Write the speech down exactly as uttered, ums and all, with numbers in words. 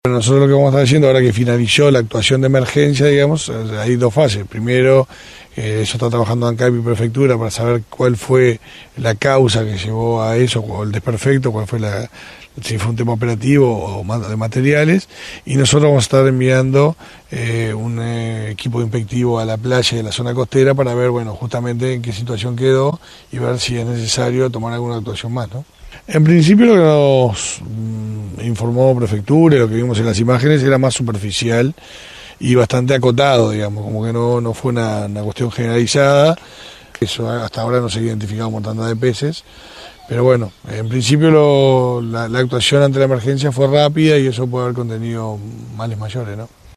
Bueno, nosotros lo que vamos a estar haciendo ahora que finalizó la actuación de emergencia, digamos, hay dos fases. Primero, eh, eso está trabajando acá en mi prefectura para saber cuál fue la causa que llevó a eso, o el desperfecto, cuál fue la, si fue un tema operativo o de materiales, y nosotros vamos a estar enviando eh, un eh, equipo inspectivo a la playa de la zona costera para ver, bueno, justamente en qué situación quedó y ver si es necesario tomar alguna actuación más, ¿no? En principio lo que nos mm, informó prefectura, lo que vimos en las imágenes, era más superficial y bastante acotado, digamos, como que no, no fue una, una cuestión generalizada. Eso hasta ahora no se ha identificado un montón de peces, pero bueno, en principio lo, la, la actuación ante la emergencia fue rápida y eso puede haber contenido males mayores, ¿no?